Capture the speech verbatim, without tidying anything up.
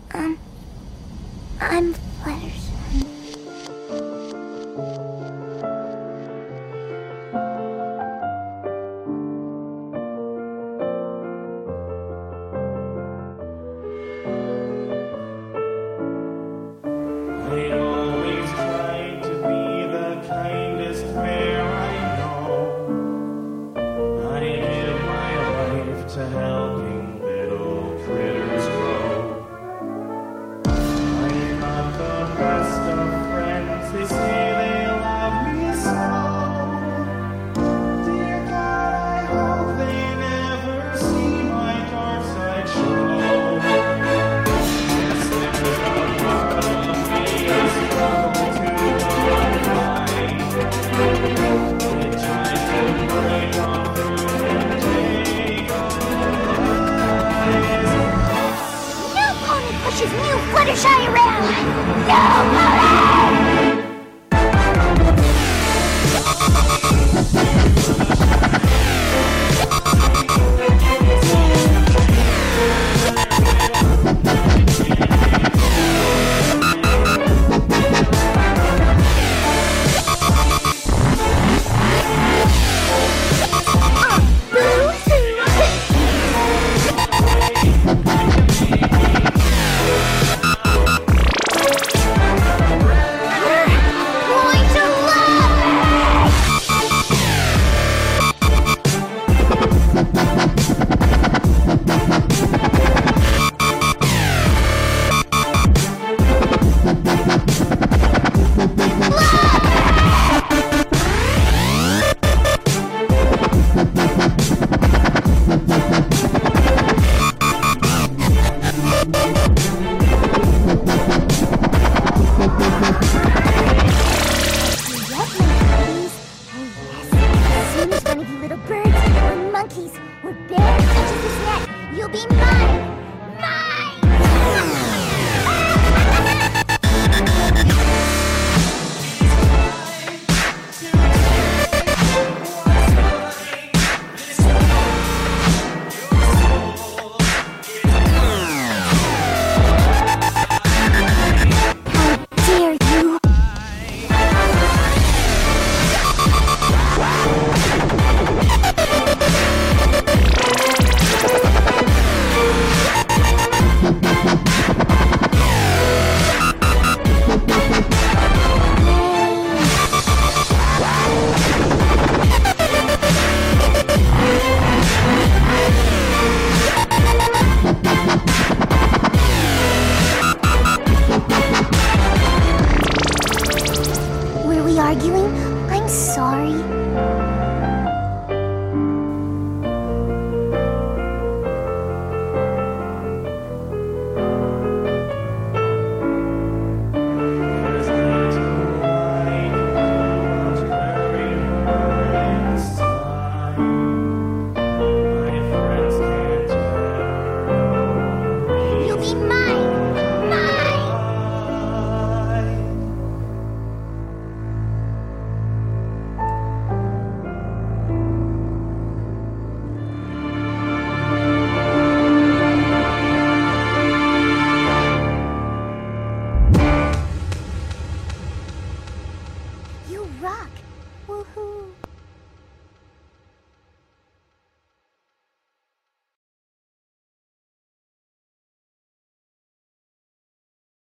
Um, I'm Fluttershy. I always tried to be the kindest bear I know. I give my life to helping little critters grow. I'm not the best of friends, they say they love me so. Dear God, I hope they never see my dark side show. Yes, there's a part of me I struggle to find. It tries to break on through and take over. No pony pushes new Fluttershy around! No pony! Monkeys or bears touches this net, you'll be mine!